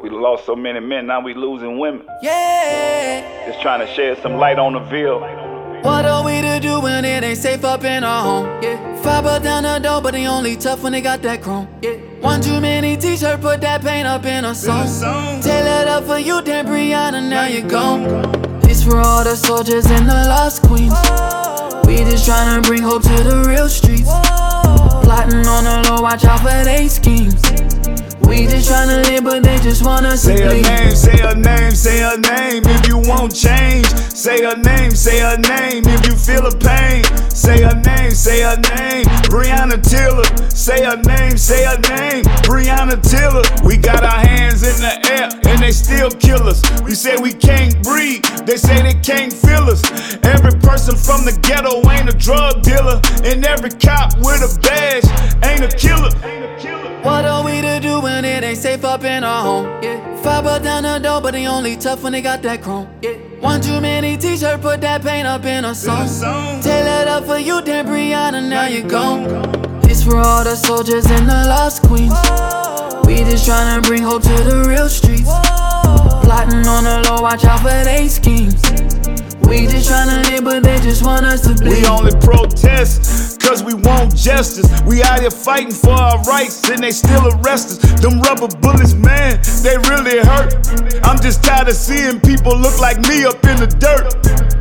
We lost so many men, now we losing women. Yeah. Just trying to shed some light on the Ville. What are we to do when it ain't safe up in our home? Yeah. Fiber down the door, but they only tough when they got that chrome. Yeah. One too many t-shirt, put that paint up in a song. Tail it up for you, then Brianna, now you gone. This for all the soldiers and the lost queens. We just tryna bring hope to the real streets. Plotting on the low, watch out for they schemes. We just tryna live, but they just want us to bleed. Say her name, say her name if you want change. Say her name if you feel the pain. Say her name, Breonna Taylor. Say her name, Breonna Taylor. We got our hands in the air and they still kill us. We say we can't breathe, they say they can't feel us. Every person from the ghetto ain't a drug dealer, and every cop with a badge ain't a killer. What are we to do when it ain't safe up in our home? Yeah. Fiber down the door, but they only tough when they got that chrome. Yeah. One too many t-shirt, put that paint up in a song. Tail it up for you, then Brianna, now you gone. This for all the soldiers and the lost queens. We just tryna bring hope to the real streets. Plotting on the low, watch out for they schemes. We just tryna live, but they just want us to bleed. We only protest cause we want justice. We out here fighting for our rights and they still arrest us. Them rubber bullets, man, they really hurt. I'm just tired of seeing people look like me up in the dirt.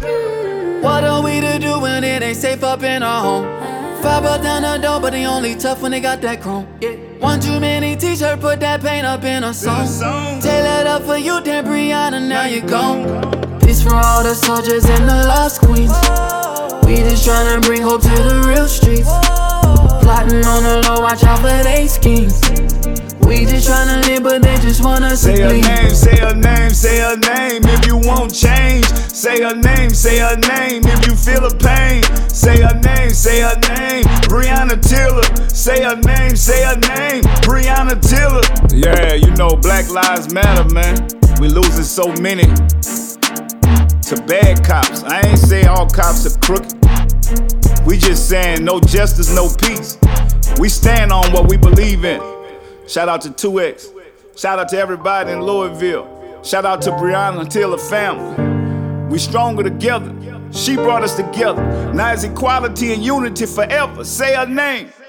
What are we to do when it ain't safe up in our home? Fiber down the door, but they only tough when they got that chrome. Yeah. One too many t-shirt, put that paint up in a song. Tail it up for you, then Brianna, now you gone. This for all the soldiers and the lost queens. We just tryna bring hope to the real streets. Plotting on the low, watch out for they schemes. We just tryna live, but they just want us to bleed. Say her name if you want change. Say her name if you feel the pain. Say her name, Breonna Taylor. Say her name, Breonna Taylor. Yeah, you know Black Lives Matter, man. We losing so many to bad cops. I ain't saying all cops are crooked. We just saying no justice, no peace. We stand on what we believe in. Shout out to 2X. Shout out to everybody in Louisville. Shout out to Breonna Taylor family. We stronger together. She brought us together. Now it's equality and unity forever. Say her name.